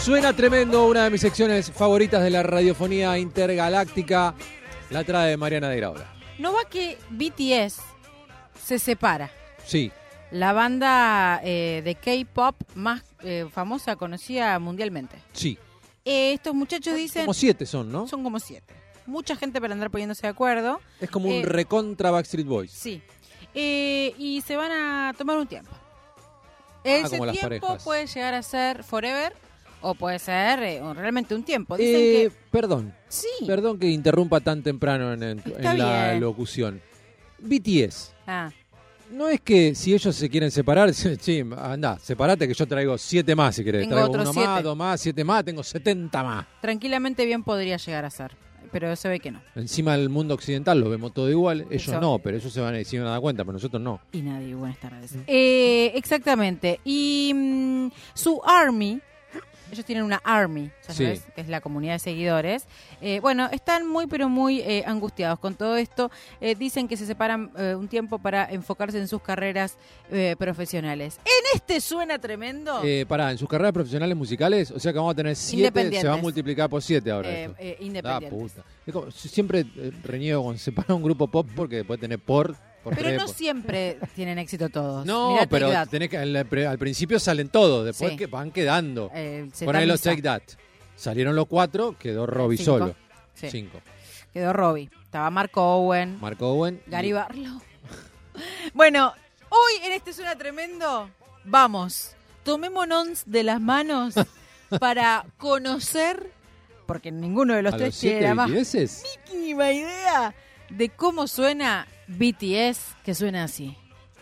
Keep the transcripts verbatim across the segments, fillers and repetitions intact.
Suena tremendo, una de mis secciones favoritas de la radiofonía intergaláctica. La trae Mariana de Graula. No va que B T S se separa. Sí. La banda eh, de K-pop más eh, famosa, conocida mundialmente. Sí. Eh, estos muchachos dicen... Como siete son, ¿no? Son como siete. Mucha gente para andar poniéndose de acuerdo. Es como eh, un recontra Backstreet Boys. Sí. Eh, y se van a tomar un tiempo. Ese como las tiempo parejas. puede llegar a ser forever o puede ser eh, realmente un tiempo. Dicen Eh, que... Perdón. Sí. Perdón que interrumpa tan temprano en, en- Está en la bien. locución. B T S. Ah, No es que si ellos se quieren separar, sí, anda, separate que yo traigo siete más si querés. Tengo Traigo otros uno siete. más, dos más, siete más, tengo setenta más. tranquilamente bien podría llegar a ser. Pero se ve que no. Encima del mundo occidental lo vemos todo igual. Ellos Eso. no, pero ellos se van a, se van a dar cuenta, pero nosotros no. Y nadie, buenas tardes. Eh, exactamente. Y mm, su Army, ellos tienen una Army, ya Sí. sabes, que es la comunidad de seguidores. Eh, bueno, están muy, pero muy eh, angustiados con todo esto. Eh, dicen que se separan eh, un tiempo para enfocarse en sus carreras eh, profesionales. En este suena tremendo. Eh, pará, en sus carreras profesionales musicales, o sea que vamos a tener siete, Independientes. se va a multiplicar por siete ahora. Eh, eso. eh, Ah, independientes. puta. Es como- siempre eh, reniego con separar un grupo pop porque puede tener por, por Pero tres, no por- siempre tienen éxito todos. No, Mirá pero Take That. tenés que, al, al principio salen todos, después Sí. que van quedando. Eh, se Ponele los tamiza. Take That. Salieron los cuatro, quedó Robbie Cinco. solo. Sí. Cinco. Quedó Robbie. Estaba Mark Owen. Mark Owen. Gary Barlow. Bueno, hoy en este Suena Tremendo, vamos, tomémonos de las manos para conocer, porque ninguno de los ¿A tres los tiene siete la más B T S? mínima idea de cómo suena B T S, que suena así.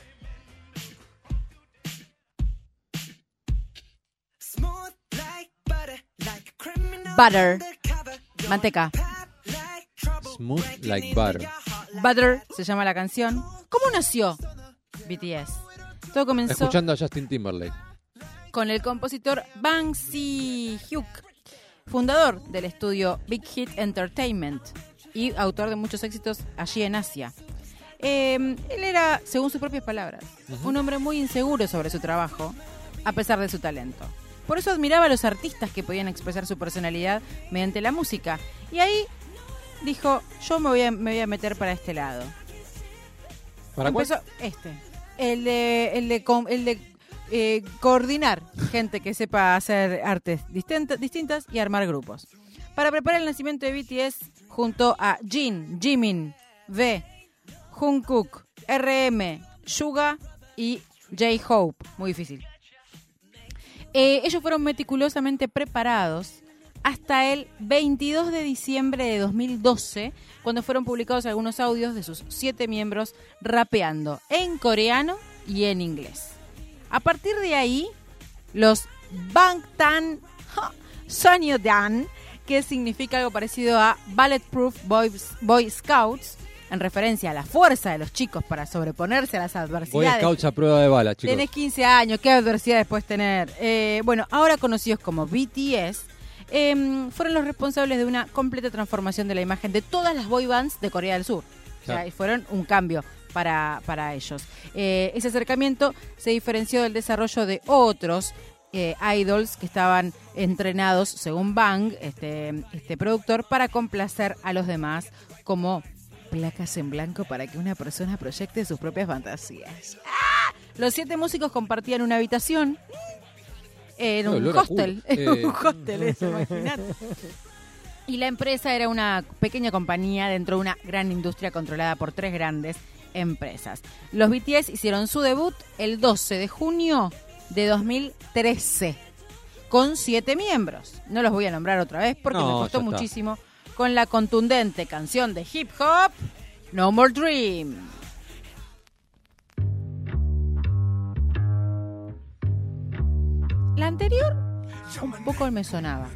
Butter, manteca. Smooth like butter. Butter se llama la canción. ¿Cómo nació B T S? Todo comenzó Escuchando a Justin Timberlake. con el compositor Bang Si-hyuk, fundador del estudio Big Hit Entertainment y autor de muchos éxitos allí en Asia. Eh, él era, según sus propias palabras, un hombre muy inseguro sobre su trabajo, a pesar de su talento. Por eso admiraba a los artistas que podían expresar su personalidad mediante la música. Y ahí dijo, yo me voy a, me voy a meter para este lado. ¿Para cuál? Empezó este, el de, el de, com- el de eh, coordinar gente que sepa hacer artes distintas, distintas y armar grupos. Para preparar el nacimiento de B T S, junto a Jin, Jimin, V, Jungkook, R M, Suga y J-Hope. Muy difícil. Eh, ellos fueron meticulosamente preparados hasta el veintidós de diciembre de dos mil doce, cuando fueron publicados algunos audios de sus siete miembros rapeando en coreano y en inglés. A partir de ahí, los Bangtan Sonyeondan, que significa algo parecido a Bulletproof Boys, Boy Scouts, en referencia a la fuerza de los chicos para sobreponerse a las Boy adversidades. Scouts a prueba de bala, chicos. Tenés quince años, ¿qué adversidades puedes tener? Eh, bueno, ahora conocidos como B T S, eh, fueron los responsables de una completa transformación de la imagen de todas las boy bands de Corea del Sur. O sea, Claro. fueron un cambio para, para ellos. Eh, ese acercamiento se diferenció del desarrollo de otros eh, idols que estaban entrenados, según Bang, este, este productor, para complacer a los demás, como placas en blanco para que una persona proyecte sus propias fantasías. ¡Ah! Los siete músicos compartían una habitación en Qué un olor a hostel. culo. En Eh. un hostel, eso, imaginate. Y la empresa era una pequeña compañía dentro de una gran industria controlada por tres grandes empresas. Los B T S hicieron su debut el doce de junio de dos mil trece con siete miembros. No los voy a nombrar otra vez porque No, me costó ya está. muchísimo, con la contundente canción de hip hop No More Dream. La anterior un poco me sonaba.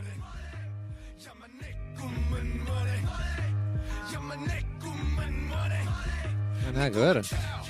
No, nada que ver.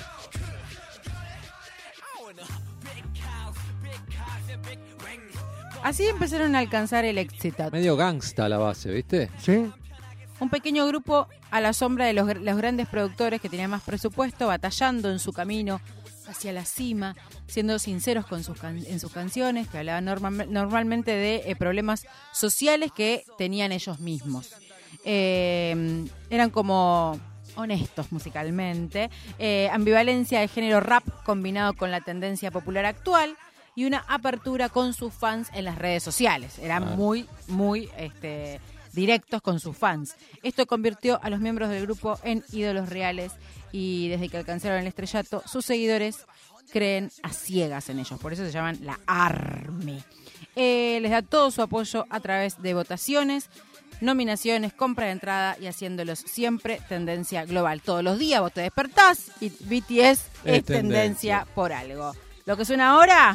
Así empezaron a alcanzar el éxito. Medio gangsta la base, ¿viste? ¿Sí? Un pequeño grupo a la sombra de los, gr- los grandes productores que tenían más presupuesto, batallando en su camino hacia la cima, siendo sinceros con sus can- en sus canciones, que hablaban norma- normalmente de eh, problemas sociales que tenían ellos mismos. Eh, eran como honestos musicalmente, eh, ambivalencia de género rap combinado con la tendencia popular actual y una apertura con sus fans en las redes sociales. Eran Ah. muy, muy este, directos con sus fans. Esto convirtió a los miembros del grupo en ídolos reales y desde que alcanzaron el estrellato, sus seguidores creen a ciegas en ellos. Por eso se llaman la ARMY. Eh, les da todo su apoyo a través de votaciones, nominaciones, compra de entrada y haciéndolos siempre tendencia global. Todos los días vos te despertás y B T S es, Es tendencia. tendencia por algo. Lo que suena ahora,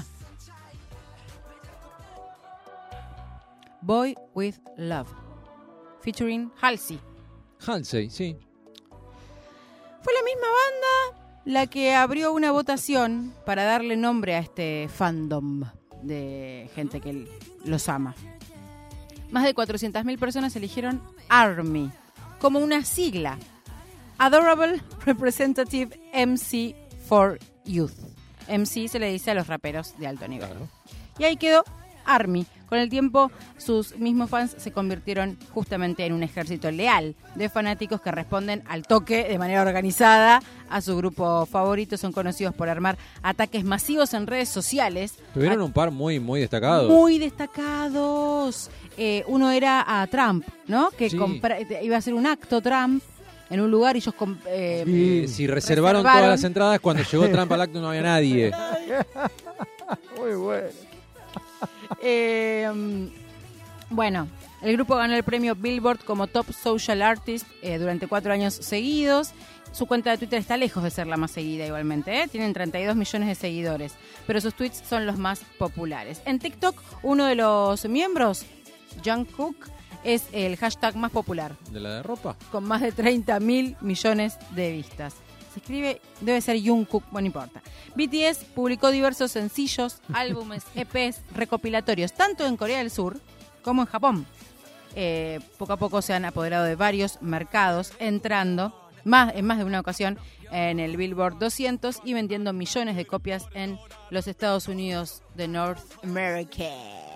Boy With Love, featuring Halsey. Halsey, sí. Fue la misma banda la que abrió una votación para darle nombre a este fandom de gente que los ama. Más de cuatrocientas mil personas eligieron ARMY como una sigla. Adorable Representative M C for Youth. M C se le dice a los raperos de alto nivel. Claro. Y ahí quedó ARMY. Con el tiempo, sus mismos fans se convirtieron justamente en un ejército leal de fanáticos que responden al toque de manera organizada a su grupo favorito. Son conocidos por armar ataques masivos en redes sociales. Tuvieron un par muy, muy destacados. Muy destacados. Eh, uno era a Trump, ¿no? Que Sí. compra- iba a hacer un acto Trump en un lugar y ellos... comp- eh, Y si reservaron, reservaron. todas las entradas, cuando llegó Trump al acto no había nadie. Muy bueno. Eh, bueno, el grupo ganó el premio Billboard como Top Social Artist eh, durante cuatro años seguidos. Su cuenta de Twitter está lejos de ser la más seguida igualmente, ¿eh? Tienen treinta y dos millones de seguidores, pero sus tweets son los más populares. En TikTok, uno de los miembros, Jungkook, es el hashtag más popular, ¿De la de ropa? con más de treinta mil millones de vistas. Se escribe, debe ser Jungkook, bueno, no importa. B T S publicó diversos sencillos, álbumes, E Pes, recopilatorios, tanto en Corea del Sur como en Japón. Eh, poco a poco se han apoderado de varios mercados, entrando más, en más de una ocasión en el Billboard doscientos y vendiendo millones de copias en los Estados Unidos de North America.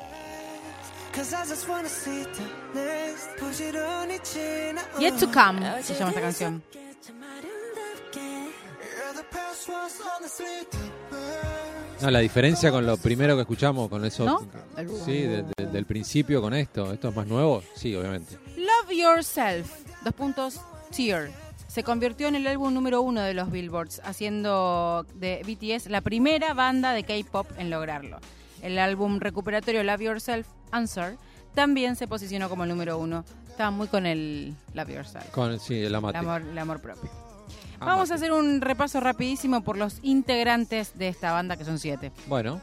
Yet to Come se llama esta canción. No, la diferencia con lo primero que escuchamos, con eso. ¿No? Sí, de- de- del principio con esto. ¿Esto es más nuevo? Sí, obviamente. Love Yourself, dos puntos, Tear, se convirtió en el álbum número uno de los Billboards, haciendo de B T S la primera banda de K-pop en lograrlo. El álbum recuperatorio Love Yourself, Answer, también se posicionó como el número uno. Estaba muy con el Love Yourself, Con, sí, el el amate. amor, el amor propio. Amate. Vamos a hacer un repaso rapidísimo por los integrantes de esta banda, que son siete. Bueno,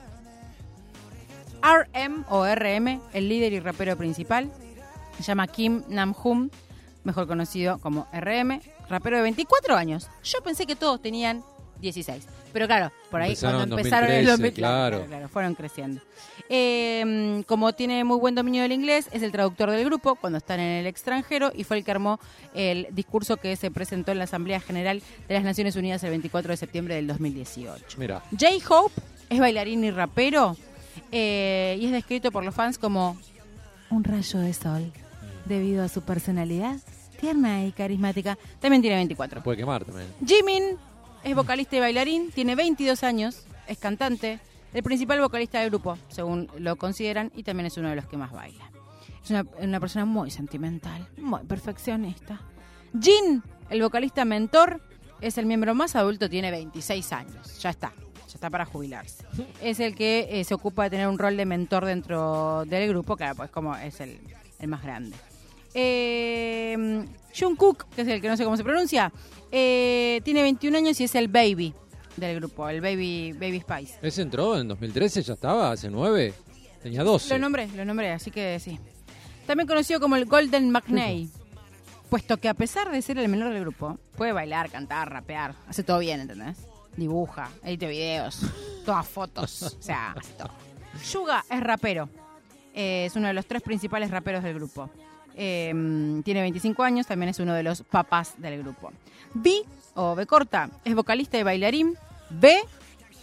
R M o R M, el líder y rapero principal, se llama Kim Nam-hoon, mejor conocido como R M, rapero de veinticuatro años. Yo pensé que todos tenían dieciséis, pero claro, por ahí Empezaron cuando en empezaron en el dos mil dos mil, trece, claro, claro. claro, claro, fueron creciendo. Eh, como tiene muy buen dominio del inglés, es el traductor del grupo cuando están en el extranjero y fue el que armó el discurso que se presentó en la Asamblea General de las Naciones Unidas el veinticuatro de septiembre del dos mil dieciocho. mira. J-Hope es bailarín y rapero eh, y es descrito por los fans como un rayo de sol debido a su personalidad tierna y carismática. También tiene veinticuatro. Puede quemar también. Jimin es vocalista y bailarín, tiene veintidós años, es cantante, el principal vocalista del grupo, según lo consideran, y también es uno de los que más baila. Es una, una persona muy sentimental, muy perfeccionista. Jin, el vocalista mentor, es el miembro más adulto, tiene veintiséis años, ya está, ya está para jubilarse. Es el que eh, se ocupa de tener un rol de mentor dentro del grupo, claro, pues como es el, el más grande. Eh, Jungkook, que es el que no sé cómo se pronuncia, eh, tiene veintiún años y es el baby del grupo, el baby baby Spice. ¿Ese entró en dos mil trece? ¿Ya estaba? ¿Hace nueve? Tenía doce. Lo nombré, lo nombré, así que sí. También conocido como el Golden McNay, puesto que a pesar de ser el menor del grupo, puede bailar, cantar, rapear, hace todo bien, ¿entendés? Dibuja, edita videos, toma fotos, o sea, hace todo. Yuga es rapero, eh, es uno de los tres principales raperos del grupo. Eh, tiene veinticinco años, también es uno de los papás del grupo. B, o B corta, es vocalista y bailarín. B,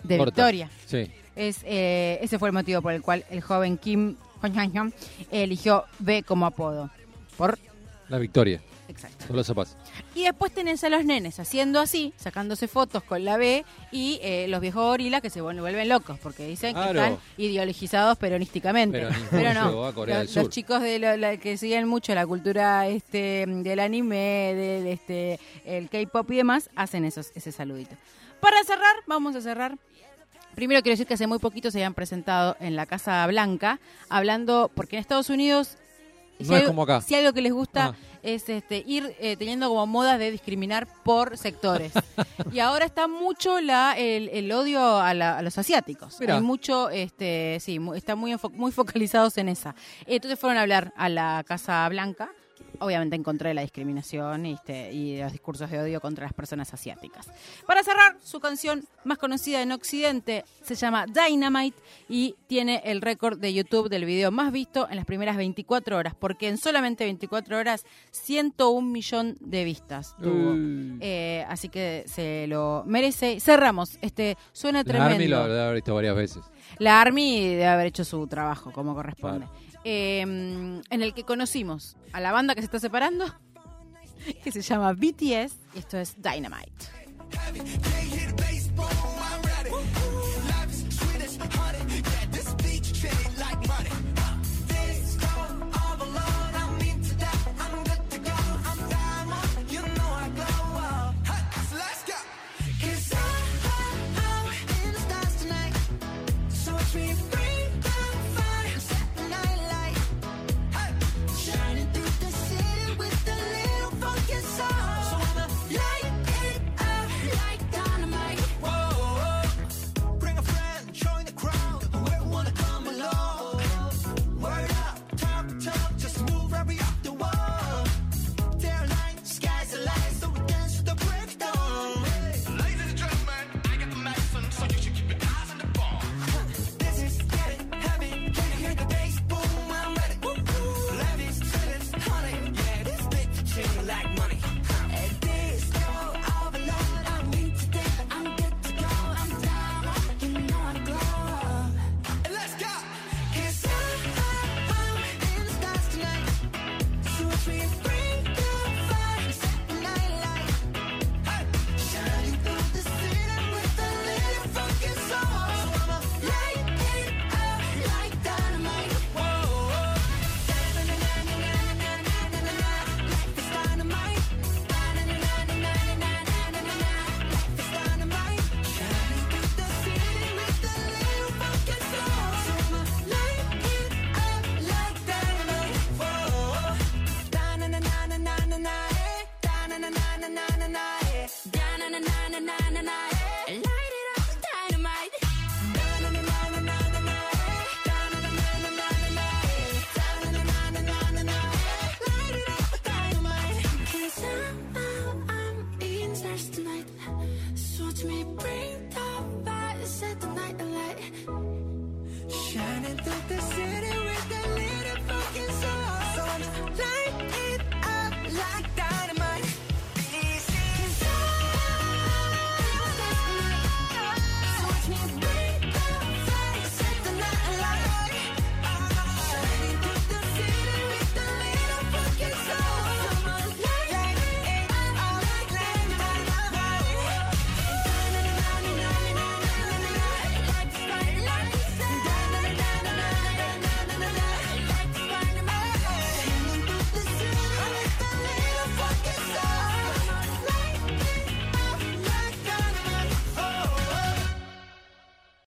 de Corta. victoria. Sí. Es, eh, ese fue el motivo por el cual el joven Kim Jong-un eligió B como apodo. Por La victoria. Exacto. Con los zapatos. Y después tenés a los nenes haciendo así, sacándose fotos con la B, y eh, los viejos gorilas que se vuelven locos porque dicen Claro. que están ideologizados peronísticamente. Pero ninguno Pero no, llegó a Corea los, del Sur. los chicos de lo- la, que siguen mucho la cultura este del anime, del este el K-pop y demás, hacen esos, ese saludito. Para cerrar, vamos a cerrar. Primero quiero decir que hace muy poquito se habían presentado en la Casa Blanca, hablando, porque en Estados Unidos, No si es algo- como acá. si algo que les gusta Ah. es este ir eh, teniendo como modas de discriminar por sectores. Y ahora está mucho la el, el odio a, la- a los asiáticos. Mirá. Hay mucho, este sí, mu- están muy, enfo- muy focalizados en esa. Entonces fueron a hablar a la Casa Blanca, obviamente en contra de la discriminación y, este, y de los discursos de odio contra las personas asiáticas. Para cerrar, su canción más conocida en Occidente se llama Dynamite y tiene el récord de YouTube del video más visto en las primeras veinticuatro horas, porque en solamente veinticuatro horas, ciento un millón de vistas tuvo. Uy. Eh, así que se lo merece. Cerramos. Este suena La tremendo. Army lo debe haber visto varias veces. La Army debe haber hecho su trabajo como corresponde. Eh, en el que conocimos a la banda que se está separando, que se llama B T S, y esto es Dynamite.